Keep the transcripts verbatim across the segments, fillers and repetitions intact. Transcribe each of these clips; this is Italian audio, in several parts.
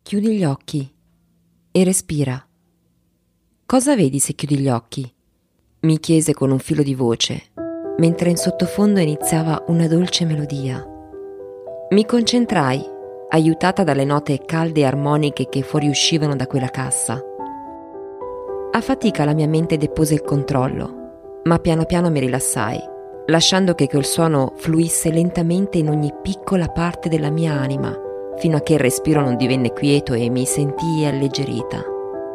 Chiudi gli occhi e respira. Cosa vedi se chiudi gli occhi? Mi chiese con un filo di voce, mentre in sottofondo iniziava una dolce melodia. Mi concentrai, aiutata dalle note calde e armoniche che fuoriuscivano da quella cassa. A fatica la mia mente depose il controllo, ma piano piano mi rilassai, lasciando che quel suono fluisse lentamente in ogni piccola parte della mia anima, fino a che il respiro non divenne quieto e mi sentii alleggerita.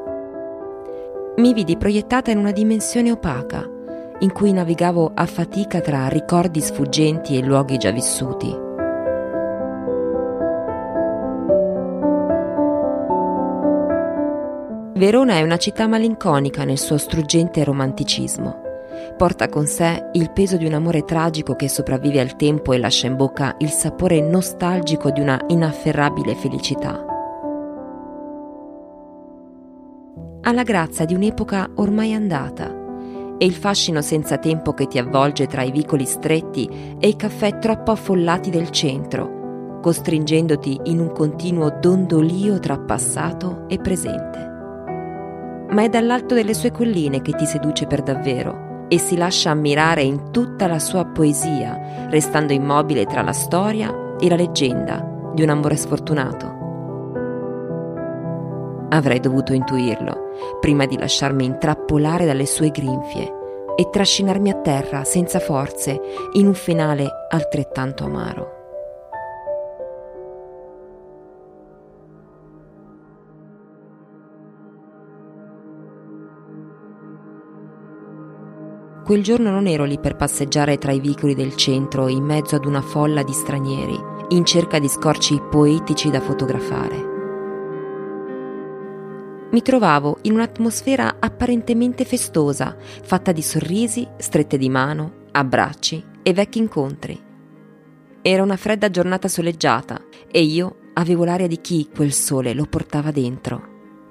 Mi vidi proiettata in una dimensione opaca, in cui navigavo a fatica tra ricordi sfuggenti e luoghi già vissuti. Verona è una città malinconica nel suo struggente romanticismo. Porta con sé il peso di un amore tragico che sopravvive al tempo e lascia in bocca il sapore nostalgico di una inafferrabile felicità. Ha la grazia di un'epoca ormai andata e il fascino senza tempo che ti avvolge tra i vicoli stretti e i caffè troppo affollati del centro, costringendoti in un continuo dondolio tra passato e presente. Ma è dall'alto delle sue colline che ti seduce per davvero e si lascia ammirare in tutta la sua poesia, restando immobile tra la storia e la leggenda di un amore sfortunato. Avrei dovuto intuirlo, prima di lasciarmi intrappolare dalle sue grinfie e trascinarmi a terra senza forze in un finale altrettanto amaro. Quel giorno non ero lì per passeggiare tra i vicoli del centro in mezzo ad una folla di stranieri, in cerca di scorci poetici da fotografare. Mi trovavo in un'atmosfera apparentemente festosa, fatta di sorrisi, strette di mano, abbracci e vecchi incontri. Era una fredda giornata soleggiata e io avevo l'aria di chi quel sole lo portava dentro.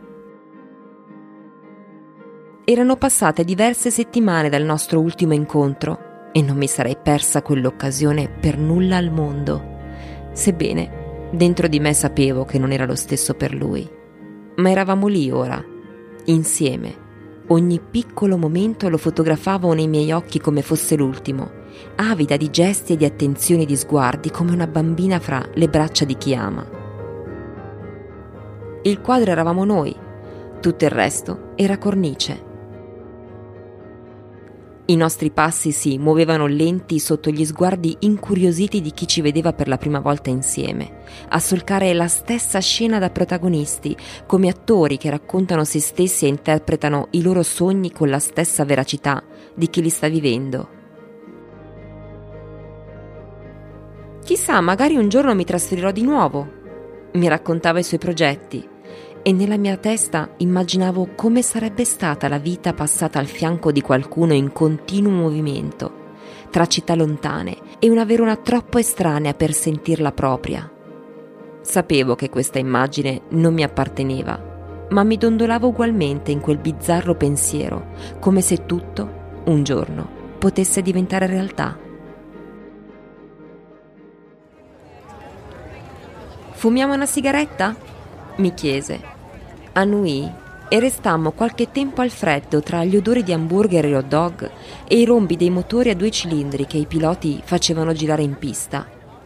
Erano passate diverse settimane dal nostro ultimo incontro e non mi sarei persa quell'occasione per nulla al mondo, sebbene dentro di me sapevo che non era lo stesso per lui. Ma eravamo lì ora, insieme. Ogni piccolo momento lo fotografavo nei miei occhi come fosse l'ultimo, avida di gesti e di attenzioni e di sguardi come una bambina fra le braccia di chi ama. Il quadro eravamo noi, tutto il resto era cornice. I nostri passi si muovevano lenti sotto gli sguardi incuriositi di chi ci vedeva per la prima volta insieme, a solcare la stessa scena da protagonisti, come attori che raccontano se stessi e interpretano i loro sogni con la stessa veracità di chi li sta vivendo. Chissà, magari un giorno mi trasferirò di nuovo. Mi raccontava i suoi progetti e nella mia testa immaginavo come sarebbe stata la vita passata al fianco di qualcuno in continuo movimento, tra città lontane e una Verona troppo estranea per sentirla propria. Sapevo che questa immagine non mi apparteneva, ma mi dondolavo ugualmente in quel bizzarro pensiero, come se tutto, un giorno, potesse diventare realtà. «Fumiamo una sigaretta?» mi chiese. Annuii e restammo qualche tempo al freddo tra gli odori di hamburger e hot dog e i rombi dei motori a due cilindri che i piloti facevano girare in pista.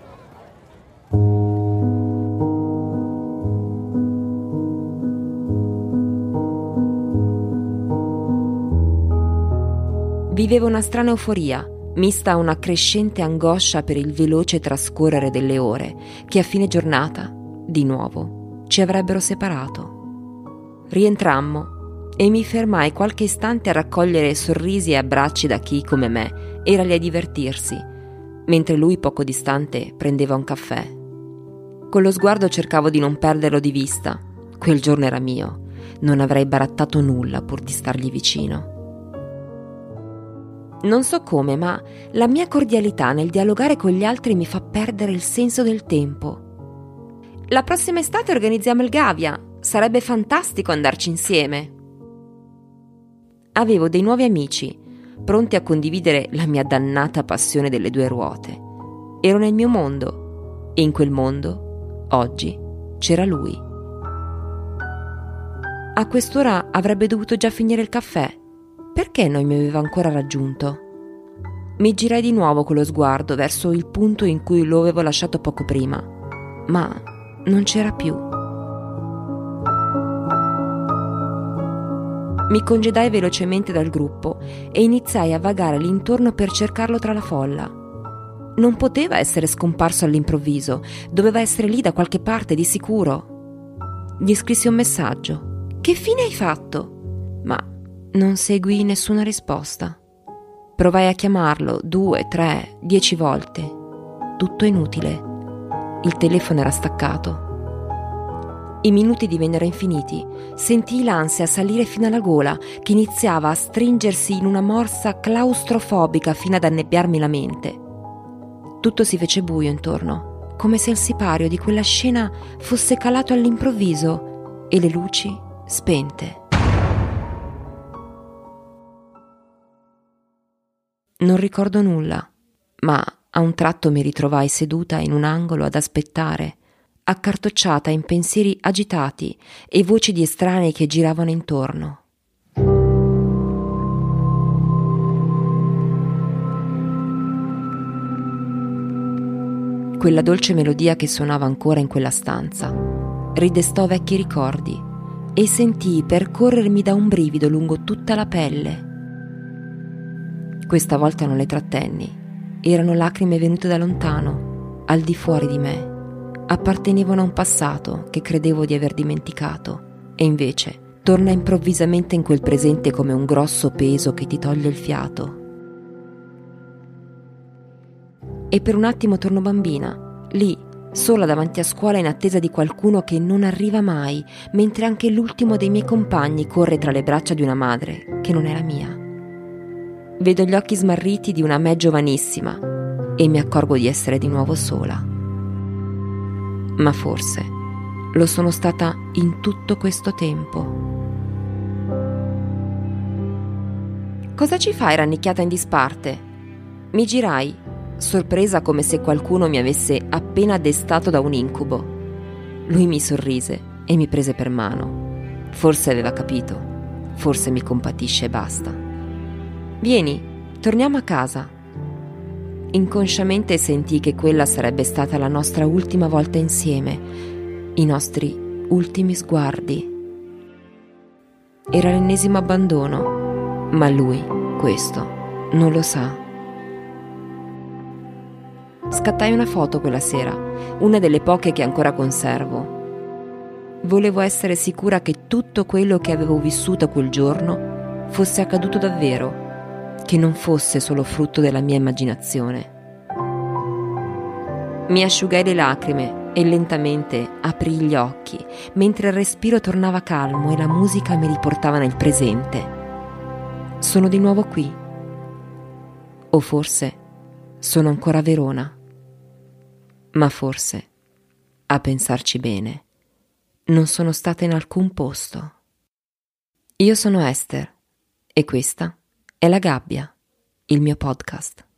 Vivevo una strana euforia, mista a una crescente angoscia per il veloce trascorrere delle ore che a fine giornata, di nuovo, ci avrebbero separato. Rientrammo e mi fermai qualche istante a raccogliere sorrisi e abbracci da chi, come me, era lì a divertirsi, mentre lui poco distante prendeva un caffè. Con lo sguardo cercavo di non perderlo di vista. Quel giorno era mio, non avrei barattato nulla pur di stargli vicino. Non so come, ma la mia cordialità nel dialogare con gli altri mi fa perdere il senso del tempo. La prossima estate organizziamo il Gavia. Sarebbe fantastico andarci insieme. Avevo dei nuovi amici, pronti a condividere la mia dannata passione delle due ruote. Ero nel mio mondo e in quel mondo, oggi, c'era lui. A quest'ora avrebbe dovuto già finire il caffè. Perché non mi aveva ancora raggiunto? Mi girai di nuovo con lo sguardo verso il punto in cui lo avevo lasciato poco prima, ma non c'era più. Mi congedai velocemente dal gruppo e iniziai a vagare l'intorno per cercarlo tra la folla. Non poteva essere scomparso all'improvviso, doveva essere lì da qualche parte di sicuro. Gli scrissi un messaggio. Che fine hai fatto? Ma non seguii nessuna risposta. Provai a chiamarlo due, tre, dieci volte. Tutto inutile. Il telefono era staccato. I minuti divennero infiniti. Sentii l'ansia salire fino alla gola, che iniziava a stringersi in una morsa claustrofobica fino ad annebbiarmi la mente. Tutto si fece buio intorno, come se il sipario di quella scena fosse calato all'improvviso e le luci spente. Non ricordo nulla, ma a un tratto mi ritrovai seduta in un angolo ad aspettare, accartocciata in pensieri agitati e voci di estranei che giravano intorno. Quella dolce melodia che suonava ancora in quella stanza ridestò vecchi ricordi e sentii percorrermi da un brivido lungo tutta la pelle. Questa volta non le trattenni. Erano lacrime venute da lontano, al di fuori di me. Appartenevano a un passato che credevo di aver dimenticato e invece torna improvvisamente in quel presente come un grosso peso che ti toglie il fiato. E per un attimo torno bambina, lì, sola davanti a scuola in attesa di qualcuno che non arriva mai, mentre anche l'ultimo dei miei compagni corre tra le braccia di una madre che non è la mia. Vedo gli occhi smarriti di una me giovanissima e mi accorgo di essere di nuovo sola. Ma forse lo sono stata in tutto questo tempo. Cosa ci fai rannicchiata in disparte? Mi girai, sorpresa come se qualcuno mi avesse appena destato da un incubo. Lui mi sorrise e mi prese per mano. Forse aveva capito, forse mi compatisce e basta. Vieni, torniamo a casa. Inconsciamente sentii che quella sarebbe stata la nostra ultima volta insieme, i nostri ultimi sguardi. Era l'ennesimo abbandono, ma lui questo non lo sa. Scattai una foto quella sera, una delle poche che ancora conservo. Volevo essere sicura che tutto quello che avevo vissuto quel giorno fosse accaduto davvero, che non fosse solo frutto della mia immaginazione. Mi asciugai le lacrime e lentamente aprii gli occhi, mentre il respiro tornava calmo e la musica mi riportava nel presente. Sono di nuovo qui. O forse sono ancora a Verona. Ma forse, a pensarci bene, non sono stata in alcun posto. Io sono Esther e questa è La Gabbia, il mio podcast.